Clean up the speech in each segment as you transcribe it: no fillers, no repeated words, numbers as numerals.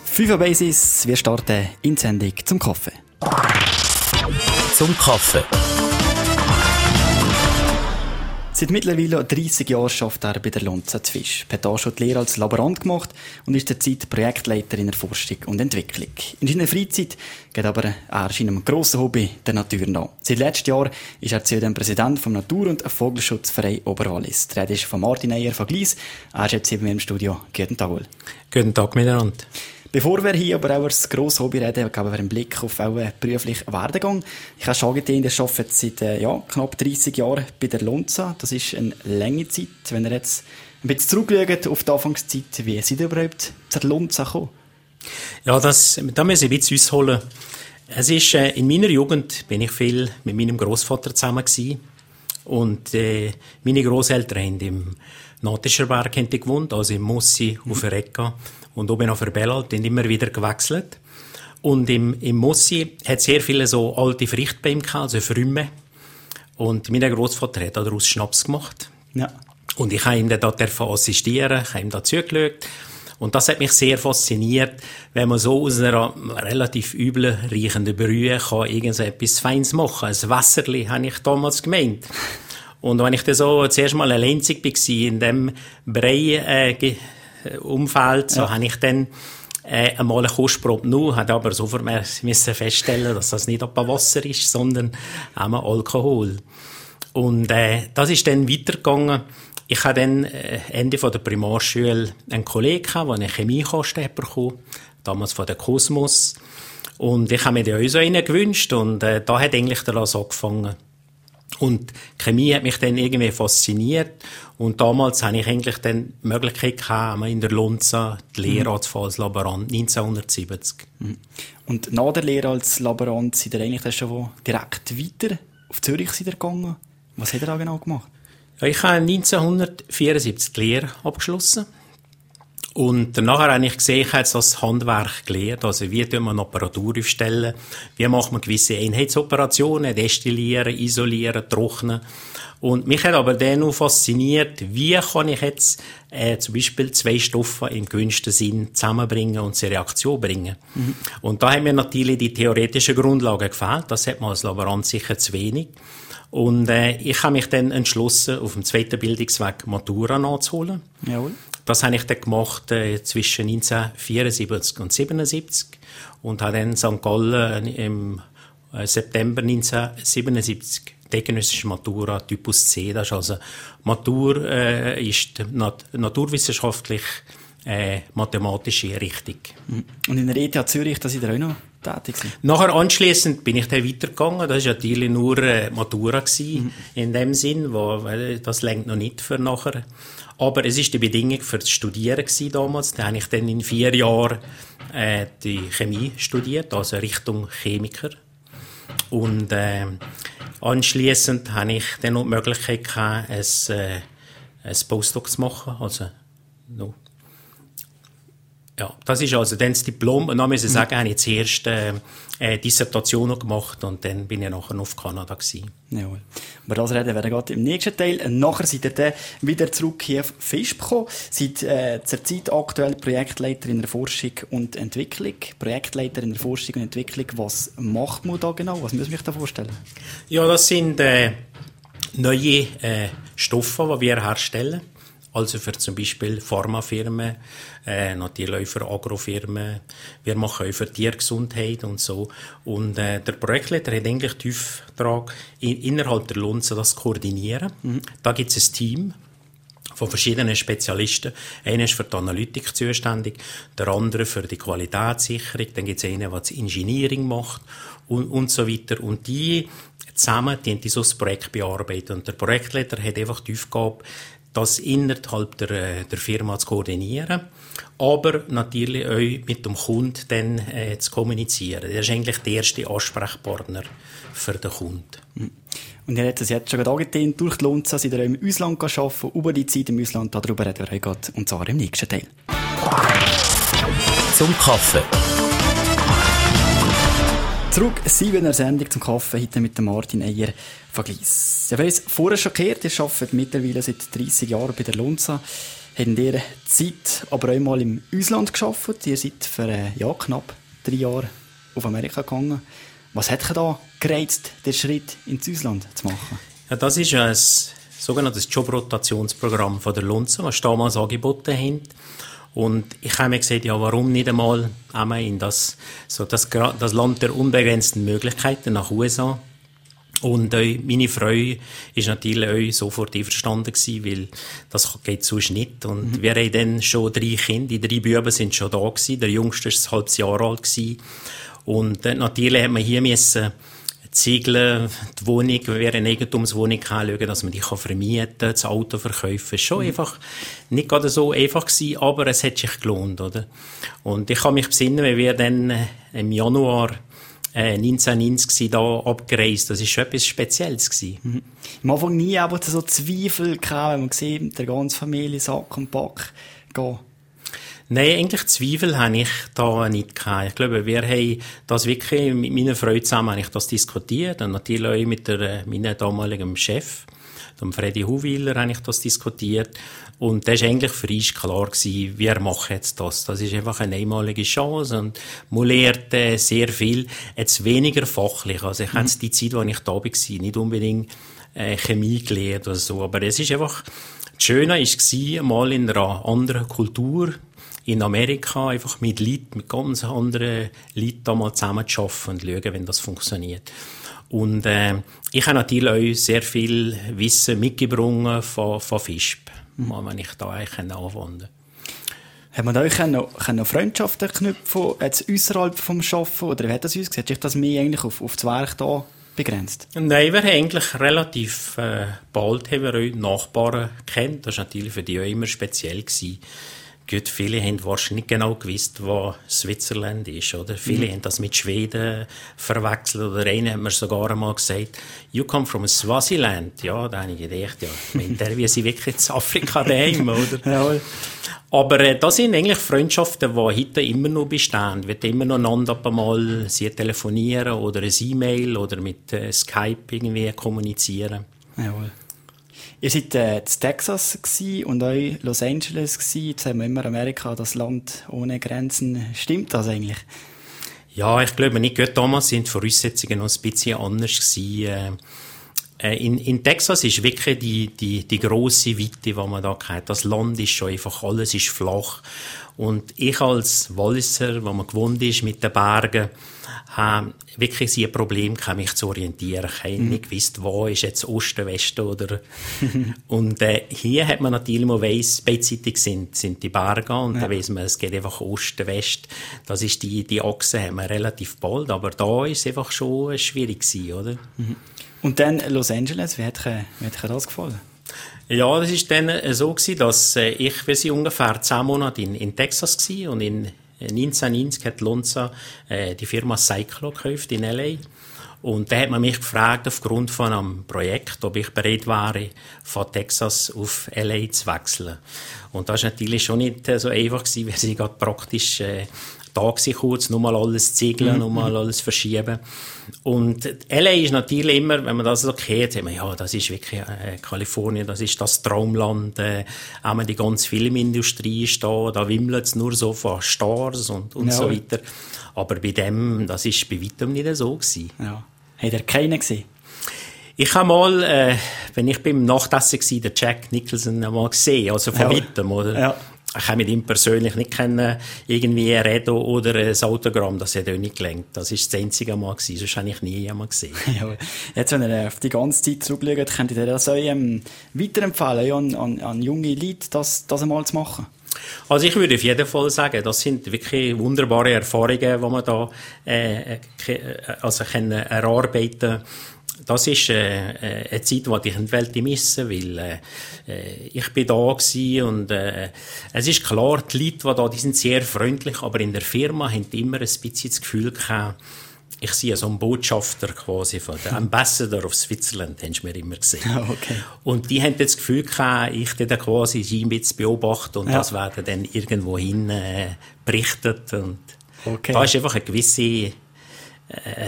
5 Basis, wir starten in die Sendung zum Kaffee. Zum Kaffee. Seit mittlerweile 30 Jahren arbeitet er bei der Lonza zu Fisch. Er hat auch schon die Lehre als Laborant gemacht und ist derzeit Projektleiter in der Forschung und Entwicklung. In seiner Freizeit geht aber seinem grossen Hobby der Natur nach. Seit letztem Jahr ist er zudem Präsident vom Natur- und Vogelschutzverein Oberwallis. Die Rede ist von Martin Eyer von Gleis. Er ist jetzt hier bei mir im Studio. Guten Tag, Will. Guten Tag miteinander. Bevor wir hier aber auch über das grosse Hobby reden, geben wir einen Blick auf einen beruflichen Werdegang. Ich habe schon gesehen, ihr arbeitet seit knapp 30 Jahren bei der Lonza. Das ist eine lange Zeit. Wenn ihr jetzt ein bisschen zurückschaut auf die Anfangszeit, wie seid ihr überhaupt zur Lonza gekommen? Ja, da müssen wir ein bisschen ausholen. Es ist, in meiner Jugend bin ich viel mit meinem Grossvater zusammen gewesen. Und meine Grosseltern haben im Natischerberg gewohnt, also im Mossi auf der Ecke. Und oben auf der Bellalt, die immer wieder gewechselt. Und im Mossi hat sehr viele so alte Frichtbäume gehabt, also Frümme. Und mein Grossvater hat daraus Schnaps gemacht. Ja. Und ich habe ihm da assistieren, ich habe ihm da zugeschaut. Und das hat mich sehr fasziniert, wenn man so aus einer relativ üblen, riechenden Brühe kann irgendetwas Feines machen. Ein Wasserli, habe ich damals gemeint. Und wenn ich dann so zuerst mal eine Lenzig war, in dem Brei, Umfeld, so habe ich dann einmal eine Kostprobe genommen, habe aber sofort müssen feststellen, dass das nicht etwa Wasser ist, sondern auch Alkohol. Und das ist dann weitergegangen. Ich hatte dann Ende der Primarschule einen Kollegen, der einen Chemiekasten bekommen, damals von der Kosmos. Und ich habe mir den auch so einen gewünscht und da hat eigentlich der Lass angefangen. Und Chemie hat mich dann irgendwie fasziniert. Und damals hatte ich eigentlich dann die Möglichkeit gehabt, in der Lonza die Lehre anzufangen als Laborant, 1970. Und nach der Lehre als Laborant seid ihr eigentlich dann schon direkt weiter auf Zürich gegangen? Was habt ihr da genau gemacht? Ja, ich habe 1974 die Lehre abgeschlossen. Und danach habe ich gesehen, ich habe jetzt das Handwerk gelernt. Also, wie tun wir eine Apparatur aufstellen? Wie macht man gewisse Einheitsoperationen? Destillieren, isolieren, trocknen. Und mich hat aber dann auch fasziniert, wie kann ich jetzt, zum Beispiel 2 Stoffe im gewünschten Sinn zusammenbringen und zur Reaktion bringen. Und da haben mir natürlich die theoretischen Grundlagen gefehlt. Das hat man als Laborant sicher zu wenig. Und ich habe mich dann entschlossen, auf dem zweiten Bildungsweg Matura nachzuholen. Jawohl. Das habe ich dann gemacht zwischen 1974 und 1977 und habe dann St. Gallen im September 1977 die eidgenössische Matura Typus C. Das ist also Matur ist naturwissenschaftlich mathematische Richtung. Und in der ETH Zürich, da seid ihr auch noch tätig gewesen? Nachher anschliessend bin ich dann weitergegangen. Das war natürlich nur Matura gewesen, in dem Sinn, weil das reicht noch nicht für nachher. Aber es war die Bedingung für das Studieren gewesen damals. Da habe ich dann in 4 Jahren die Chemie studiert, also Richtung Chemiker. Und anschliessend habe ich dann noch die Möglichkeit gehabt, ein Postdoc zu machen. Also, no. Ja, das ist also dann das Diplom. Und dann muss ich sagen, habe ich zuerst Dissertation noch gemacht und dann bin ich nachher noch auf Kanada gewesen. Jawohl. Über das reden wir gerade im nächsten Teil. Nachher seid ihr dann wieder zurück hier auf Fisch gekommen. Seid zurzeit aktuell Projektleiter in der Forschung und Entwicklung. Projektleiter in der Forschung und Entwicklung. Was macht man da genau? Was muss ich mir da vorstellen? Ja, das sind neue Stoffe, die wir herstellen. Also für zum Beispiel Pharmafirmen, natürlich auch für Agrofirmen. Wir machen auch für Tiergesundheit und so. Und der Projektleiter hat eigentlich den Auftrag, innerhalb der Lonza das zu koordinieren. Da gibt es ein Team von verschiedenen Spezialisten. Einer ist für die Analytik zuständig, der andere für die Qualitätssicherung, dann gibt es einen, der das Engineering macht und so weiter. Und die zusammen, die so das Projekt bearbeiten. Und der Projektleiter hat einfach die Aufgabe, das innerhalb der Firma zu koordinieren, aber natürlich auch mit dem Kunden dann, zu kommunizieren. Das ist eigentlich der erste Ansprechpartner für den Kunden. Und ihr habt es jetzt schon angetan, durch die Lonza seid ihr auch im Ausland arbeiten, über die Zeit im Ausland, darüber reden wir heute, und zwar im nächsten Teil. Zum Kaffee. Zurück sind wir in der Sendung zum Kaffee, heute mit Martin Eyer von Gleis. Ich weiss, vorher schon gehört, ihr arbeitet mittlerweile seit 30 Jahren bei der Lonza. in dieser Zeit aber auch mal im Ausland gearbeitet. Ihr seid für knapp 3 Jahre auf Amerika gegangen. Was hat euch da gereizt, den Schritt ins Ausland zu machen? Ja, das ist ein sogenanntes Jobrotationsprogramm von der Lonza, was damals angeboten haben. Und ich habe mir gesagt, ja, warum nicht einmal in das Land der unbegrenzten Möglichkeiten nach USA. Und meine Frau ist natürlich auch sofort einverstanden gewesen, weil das geht sonst nicht. Und wir haben dann schon 3 Kinder, die 3 Buben sind schon da gewesen. Der Jüngste war ein halbes Jahr alt gewesen. Und natürlich hat man hier müssen Ziegeln, die Wohnung, wäre eine Eigentumswohnung anschauen, dass man die vermieten kann, das Auto verkaufen. Es war schon einfach nicht gerade so einfach gewesen, aber es hat sich gelohnt, oder? Und ich kann mich besinnen, wenn wir dann im Januar 1990 da abgereist. Das war schon etwas Spezielles gewesen. Am Anfang nie aber so Zweifel gehabt, wenn man sieht, der ganze Familie Sack und Pack gehen. Nein, eigentlich Zweifel habe ich da nicht gehabt. Ich glaube, wir haben das wirklich mit meiner Frau zusammen das diskutiert und natürlich auch mit meinem damaligen Chef, dem Freddy Huwiler, habe ich das diskutiert. Und das war eigentlich für uns klar gewesen, wir machen jetzt das. Das ist einfach eine einmalige Chance und man lernt sehr viel, jetzt weniger fachlich. Also ich habe jetzt die Zeit, als ich da war, nicht unbedingt Chemie gelernt oder so, aber es ist einfach, das Schöne war, mal in einer anderen Kultur, in Amerika einfach mit Leuten, mit ganz anderen Leuten da mal zusammen zu arbeiten und schauen, wenn das funktioniert. Und ich habe natürlich auch sehr viel Wissen mitgebracht von FISP, wenn ich da eigentlich anwenden konnte. Hat man da euch Freundschaften knüpfen, jetzt ausserhalb vom Arbeiten, oder wie hat das ausgesehen? Hat sich das mehr eigentlich auf das Werk da begrenzt? Nein, wir haben eigentlich relativ bald haben wir auch Nachbarn kennt. Das war natürlich für die auch immer speziell gewesen. Gut, viele haben wahrscheinlich nicht genau gewusst, was Switzerland ist, oder? Viele haben das mit Schweden verwechselt, oder einer hat mir sogar einmal gesagt, you come from Swaziland. Ja, da habe ich gedacht, ja, wir sind wirklich in Afrika daheim, oder? Ja. Aber das sind eigentlich Freundschaften, die heute immer noch bestehen. Wir immer noch einander mal telefonieren oder ein E-Mail oder mit Skype irgendwie kommunizieren. Jawohl. Ihr seid in Texas und auch Los Angeles gewesen. Jetzt haben wir immer Amerika, das Land ohne Grenzen. Stimmt das eigentlich? Ja, ich glaube nicht. Gerade damals sind die Voraussetzungen noch ein bisschen anders gewesen. In Texas ist wirklich die grosse Weite, die man da kennt. Das Land ist schon einfach, alles ist flach. Und ich als Walliser, wo man gewohnt ist mit den Bergen, habe wirklich ein Problem gehabt, mich zu orientieren. Ich habe nicht gewusst, wo ist jetzt Osten, Westen oder... Und hier hat man natürlich, man weiss, beidseitig sind die Berge und da weiss man, es geht einfach Osten, West. Das ist die Achse, haben wir relativ bald, aber da ist es einfach schon schwierig gewesen, oder? Und dann Los Angeles, wie hat dir das gefallen? Ja, das ist dann so gewesen, dass wir sind ungefähr 10 Monate in Texas gewesen und in 1990 hat Lonza die Firma Cyclo gekauft in L.A. Und da hat man mich gefragt, aufgrund von einem Projekt, ob ich bereit wäre, von Texas auf L.A. zu wechseln. Und das war natürlich schon nicht so einfach gewesen, weil sie gerade praktisch da gewesen, kurz, nur mal alles ziegeln, nur mal alles verschieben. Und L.A. ist natürlich immer, wenn man das so hört, sagt man, ja, das ist wirklich Kalifornien, das ist das Traumland, auch die ganze Filmindustrie ist da wimmelt es nur so von Stars und so weiter. Aber bei dem, das ist bei weitem nicht so gewesen. Ja. Hat er keinen gesehen? Ich habe mal, wenn ich beim Nachtessen war, den Jack Nicholson mal gesehen, also von weitem, oder? Ja. Ich kann mit ihm persönlich nicht irgendwie reden oder ein Autogramm, das hat auch nicht gelangt. Das war das einzige Mal gewesen, sonst habe ich nie jemanden gesehen. Ja, jetzt, wenn ihr auf die ganze Zeit zurückschaut, könnt ihr das euch weiterempfehlen, an junge Leute, das einmal zu machen? Also ich würde auf jeden Fall sagen, das sind wirklich wunderbare Erfahrungen, die man da erarbeiten kann. Das ist eine Zeit, die ich in die Welt missen will. Ich bin da gewesen und es ist klar, die Leute, die da, die sind sehr freundlich, aber in der Firma haben die immer ein bisschen das Gefühl gehabt, ich sehe so einen Botschafter quasi von der Ambassador of Switzerland, haben sie mir immer gesehen. Okay. Und die haben das Gefühl gehabt, ich dann quasi sie ein bisschen beobachten und das werden dann irgendwo hin berichtet. Und da ist einfach eine gewisse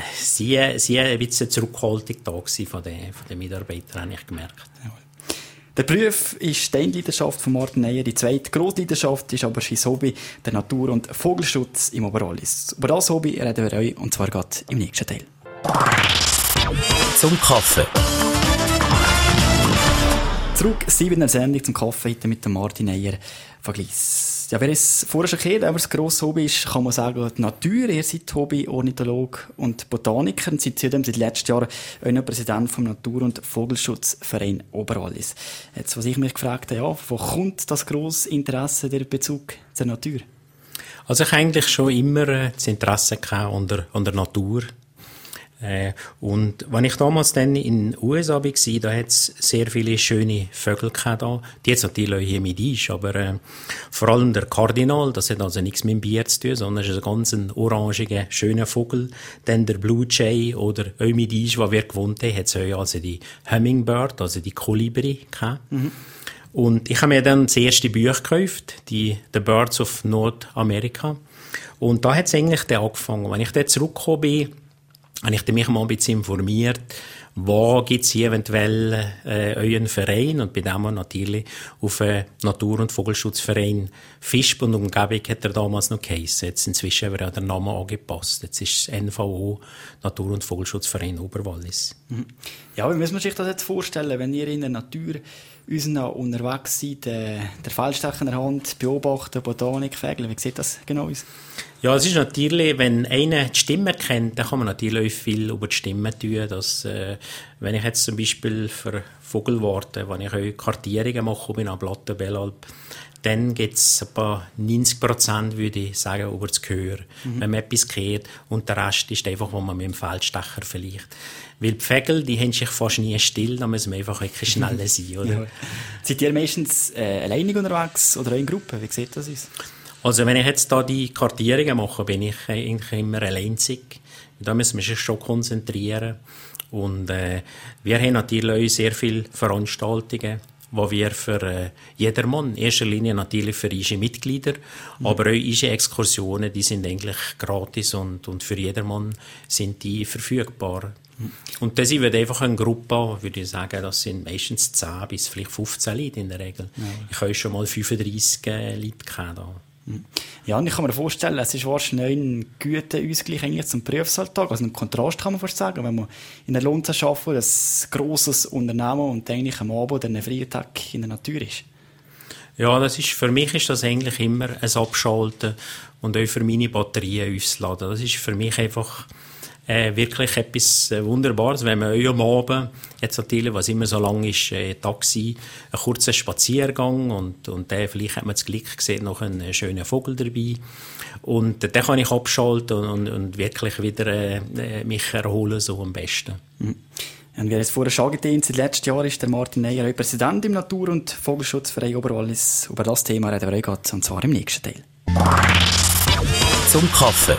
sie ein bisschen Zurückhaltung da gewesen von den Mitarbeitern, habe ich gemerkt. Der Beruf ist die eine Leidenschaft von Martin Neyer. Die zweite grosse Leidenschaft ist aber sein Hobby, der Natur- und Vogelschutz im Oberwallis. Über das Hobby reden wir euch, und zwar gerade im nächsten Teil. Zum Kaffee. Zurück 7. Sendung zum Kaffee heute mit dem Martin Neyer von Glis. Ja, wer es vorher schon kennt, aber das grosse Hobby ist, kann man sagen, die Natur. Ihr seid Hobby-Ornithologe und Botaniker und seid zudem seit letztem Jahr auch noch Präsident vom Natur- und Vogelschutzverein Oberwallis. Jetzt, was ich mich gefragt habe, ja, wo kommt das grosse Interesse, der Bezug zur Natur? Also ich eigentlich schon immer das Interesse an der Natur. Und wenn ich damals dann in den USA war, da hat es sehr viele schöne Vögel gehabt. Die jetzt natürlich auch hier mit ist, aber vor allem der Kardinal, das hat also nichts mit dem Bier zu tun, sondern ist ein ganz orangiger, schöner Vogel. Dann der Blue Jay oder auch mit ist, wo wir gewohnt haben, hat es auch also die Hummingbird, also die Kolibri gehabt. Mhm. Und ich habe mir dann das erste Buch gekauft, The Birds of Nordamerika. Und da hat es eigentlich dann angefangen. Wenn ich dann zurückgekommen bin, habe ich mich mal ein bisschen informiert, wo gibt es hier eventuell euren Verein, und bei dem natürlich auf Natur- und Vogelschutzverein Visp und Umgebung hat er damals noch geheissen. Jetzt inzwischen wird auch der Name angepasst. Jetzt ist es NVO, Natur- und Vogelschutzverein Oberwallis. Ja, wie muss man sich das jetzt vorstellen, wenn ihr in der Natur unterwegs seid, der Feldstecher in der Hand, beobachten, Botanik, Vögel, wie sieht das genau aus? Ja, es ist natürlich, wenn einer die Stimme kennt, dann kann man natürlich viel über die Stimme tun. Dass, wenn ich jetzt zum Beispiel für Vogelwarte, wenn ich auch Kartierungen mache bei einer Platte Bellalp, dann gibt es etwa 90%, würde ich sagen, über das Gehör. Wenn man etwas hört, und der Rest ist einfach, was man mit dem Feldstecher vielleicht. Weil die Vögel, die haben sich fast nie still, da müssen wir einfach wirklich schneller sein, oder? Ja. Seid ihr meistens alleinig unterwegs oder in Gruppen? Wie sieht das aus? Also wenn ich jetzt da die Kartierungen mache, bin ich eigentlich immer alleinzig. Da müssen wir uns schon konzentrieren. Und wir haben natürlich auch sehr viele Veranstaltungen, wo wir für jedermann, in erster Linie natürlich für unsere Mitglieder, aber auch unsere Exkursionen, die sind eigentlich gratis und für jedermann sind die verfügbar. Und das wird einfach eine Gruppe, würde ich sagen, das sind meistens 10 bis vielleicht 15 Leute in der Regel. Ja. Ich habe schon mal 35 Leute gehabt. Ja, und ich kann mir vorstellen, es ist wahrscheinlich ein guter Ausgleich eigentlich zum Berufsalltag, also ein Kontrast kann man fast sagen, wenn man in der Lunze arbeitet, ein grosses Unternehmen und eigentlich am Abend oder einen freien Tag in der Natur ist. Ja, für mich ist das eigentlich immer ein Abschalten und auch für meine Batterien ausladen. Das ist für mich einfach wirklich etwas Wunderbares, wenn man am Abend, jetzt natürlich, was immer so lang ist, Taxi, einen kurzen Spaziergang und vielleicht hat man das Glück gesehen, noch einen schönen Vogel dabei. Und dann kann ich abschalten und wirklich wieder mich erholen, so am besten. Mhm. Und wie es vorher schon gedient, seit letztem Jahr ist der Martin Neyer Präsident im Natur- und Vogelschutzverein Oberwallis. Über das Thema reden wir heute, und zwar im nächsten Teil. Zum Kaffee.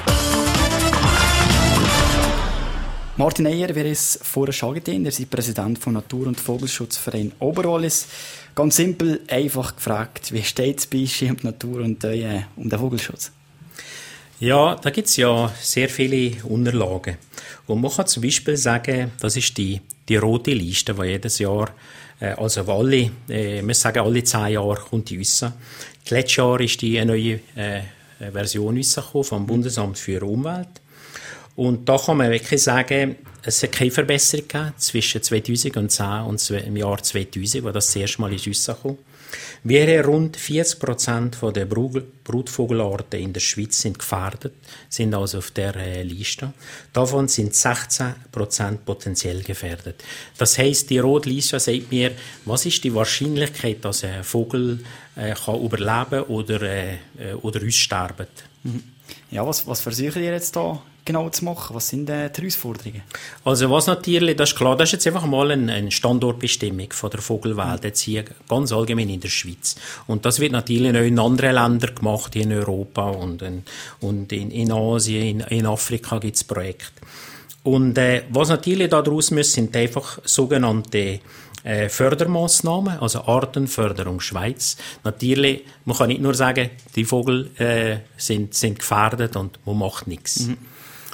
Martin Neyer, wer es vorher schon gedient, ihr seid Präsident vom Natur- und Vogelschutzverein Oberwallis. Ganz simpel, einfach gefragt, wie steht es bei euch um die Natur und um den Vogelschutz? Ja, da gibt es ja sehr viele Unterlagen. Und man kann zum Beispiel sagen, das ist die rote Liste, die jedes Jahr, also alle 10 Jahre kommt die raus. Letztes Jahr ist die eine neue Version rausgekommen vom Bundesamt für Umwelt. Und da kann man wirklich sagen, es hat keine Verbesserung gegeben zwischen 2010 und im Jahr 2000, wo das erste Mal rausgekommen ist. Wir haben rund 40% der Brutvogelarten in der Schweiz sind gefährdet, sind also auf der Liste. Davon sind 16% potenziell gefährdet. Das heisst, die rote Liste sagt mir, was ist die Wahrscheinlichkeit, dass ein Vogel kann überleben oder aussterben. Ja, was versucht ihr jetzt da genau zu machen? Was sind die Herausforderungen? Also was natürlich, das ist klar, das ist jetzt einfach mal eine Standortbestimmung von der Vogelwelt, jetzt hier ganz allgemein in der Schweiz. Und das wird natürlich auch in anderen Ländern gemacht, hier in Europa und in Asien, in Afrika gibt es Projekte. Und was natürlich daraus muss, sind einfach sogenannte Fördermaßnahmen, also Artenförderung Schweiz. Natürlich, man kann nicht nur sagen, die Vögel sind gefährdet und man macht nichts. Mhm.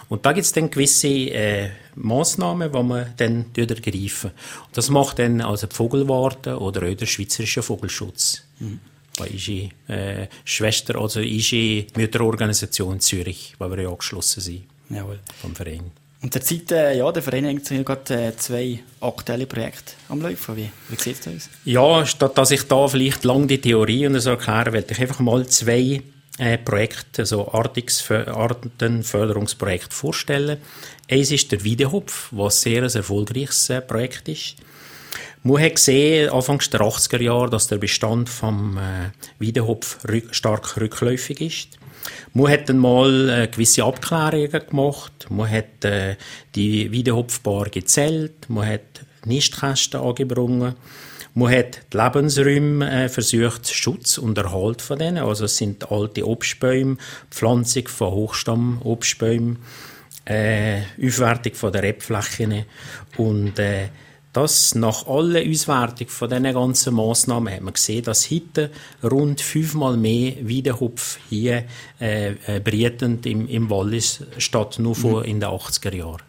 Und da gibt es dann gewisse Massnahmen, die man dann ergreifen. Und das macht dann also die Vogelwarte oder auch der Schweizerische Vogelschutz. Da ist die Schwester, also ist die Mütterorganisation Zürich, wo wir ja angeschlossen sind. Jawohl. Vom Verein. Und derzeit, der Verein hat gerade 2 aktuelle Projekte am Laufen. Wie sieht es da aus? Ja, statt dass ich da vielleicht lang die Theorie und so erkläre, werde ich einfach mal 2 Projekte, also Artenförderungsprojekte vorstellen. Eins ist der Wiedehopf, was sehr ein erfolgreiches Projekt ist. Man hat gesehen, Anfang der 80er Jahre, dass der Bestand vom Wiedehopf stark rückläufig ist. Man hat dann mal gewisse Abklärungen gemacht. Man hat die Wiedehopfpaare gezählt. Man hat Nistkästen angebracht. Man hat die Lebensräume versucht, Schutz und Erhalt von denen. Also es sind alte Obstbäume, Pflanzung von Hochstammobstbäumen, Aufwertung von der Rebflächen und das nach aller Auswertung von diesen ganzen Massnahmen hat man gesehen, dass heute rund 5-mal mehr Wiedehopf hier brietend im Wallis statt nur von in den 80er Jahren.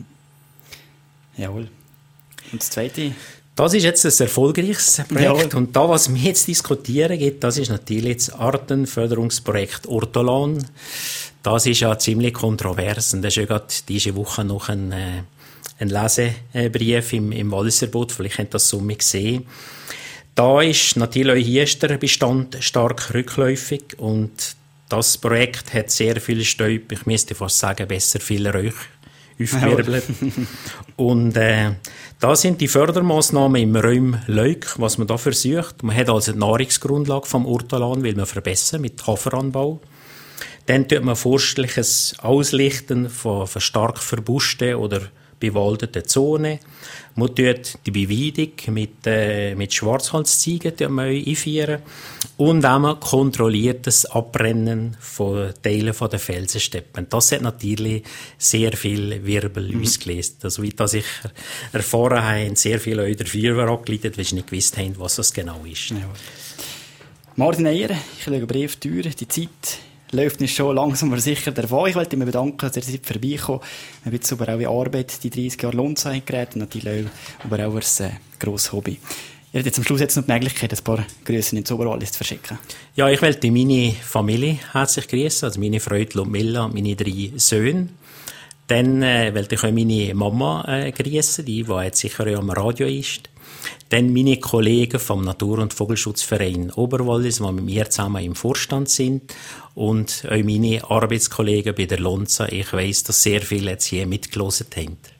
Jawohl. Und das Zweite? Das ist jetzt ein erfolgreiches Projekt. Und da, was wir jetzt diskutieren gibt, das ist natürlich das Artenförderungsprojekt Ortolan. Das ist ja ziemlich kontrovers. Und das ist ja gerade diese Woche noch ein Lesebrief im Walliserbot. Vielleicht habt ihr das so gesehen. Da ist natürlich auch hier ist der Bestand stark rückläufig. Und das Projekt hat sehr viel Stäub. Ich müsste fast sagen, besser viel Rauch aufgewirbelt. Und da sind die Fördermaßnahmen im Raum Leuk, was man da versucht. Man hat also die Nahrungsgrundlage vom Ortolan, will man verbessern mit Haferanbau. Dann tut man forstliches Auslichten von stark verbuschten oder bewaldeten Zonen. Man tut die Beweidung mit Schwarzholzziegen einführen und auch man kontrolliert das Abbrennen von Teilen von der Felsensteppen. Das hat natürlich sehr viel Wirbel ausgelöst. Also, wie das ich erfahren habe, haben sehr viele Leute dafür angeleitet, weil sie nicht gewusst haben, was das genau ist. Ja. Martin Eyer, ich schaue Brief durch, die Zeit läuft nicht schon langsam aber sicher davon. Ich wollte mich bedanken, dass ihr seid vorbeigekommen. Ein bisschen über eure Arbeit, die 30 Jahre Lonza geredet und natürlich auch über euer grosses Hobby. Ihr habt jetzt am Schluss jetzt noch die Möglichkeit, ein paar Grüße ins Oberwallis zu verschicken. Ja, ich wollte meine Familie herzlich grüßen, also meine Frau Ludmilla und meine 3 Söhne. Dann wollte ich auch meine Mama grüßen, die jetzt sicher auch am Radio ist. Dann meine Kollegen vom Natur- und Vogelschutzverein Oberwallis, die mit mir zusammen im Vorstand sind. Und auch meine Arbeitskollegen bei der Lonza. Ich weiss, dass sehr viele jetzt hier mitgehört haben.